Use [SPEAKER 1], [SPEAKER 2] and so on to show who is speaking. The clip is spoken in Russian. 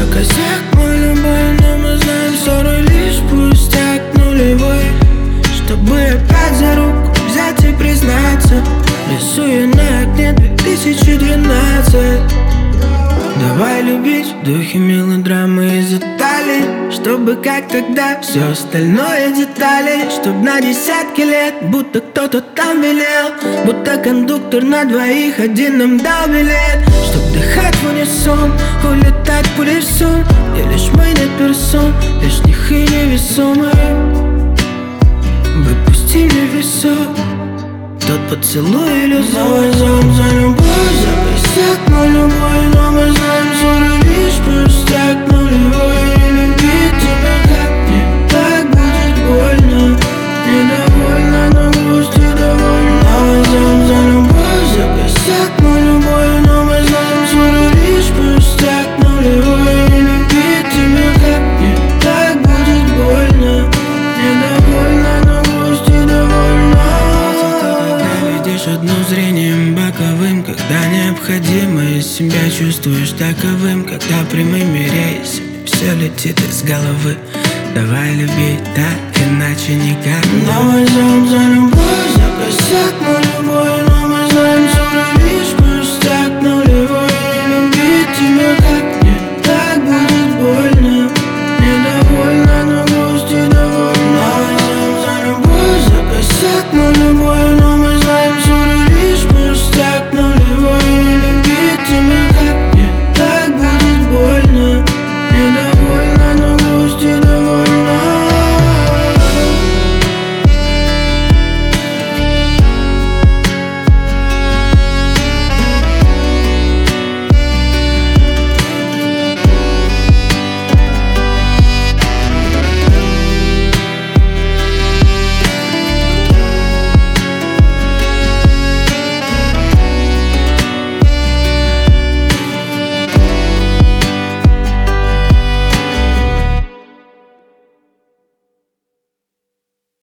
[SPEAKER 1] За косяк мой любой, но мы знаем, ссоры лишь пустяк нулевой. Чтобы опять за руку взять и признаться, рисую на окне 2012. Давай любить в духе мелодрамы из Италии, чтобы как тогда все остальное детали. Чтоб на десятки лет, будто кто-то там велел, будто кондуктор на двоих один нам дал билет. Чтоб дыхать в унисон, улетать пулей в сон, где лишь мы не персон, лишних и невесомых. Выпусти мне весок, тот поцелуй иллюзор. За любовь, за косяк мой любой, но мы знаем, ссоры лишь пустяк нулевой. И любить тебя как мне так будет больно, недовольна, но грусть и довольна. За любовь, за косяк мой любой, но мы знаем, ссоры лишь пустяк нулевой. И любить тебя как мне так будет больно, недовольна, но грусть и довольна. Видишь одно зрением боковым, когда необходимо, и себя чувствуешь таковым, когда прямыми рейсами все летит из головы. Давай любить так, иначе никак. Давай за любовь, за косяк мой любой, но мы знаем, ссоры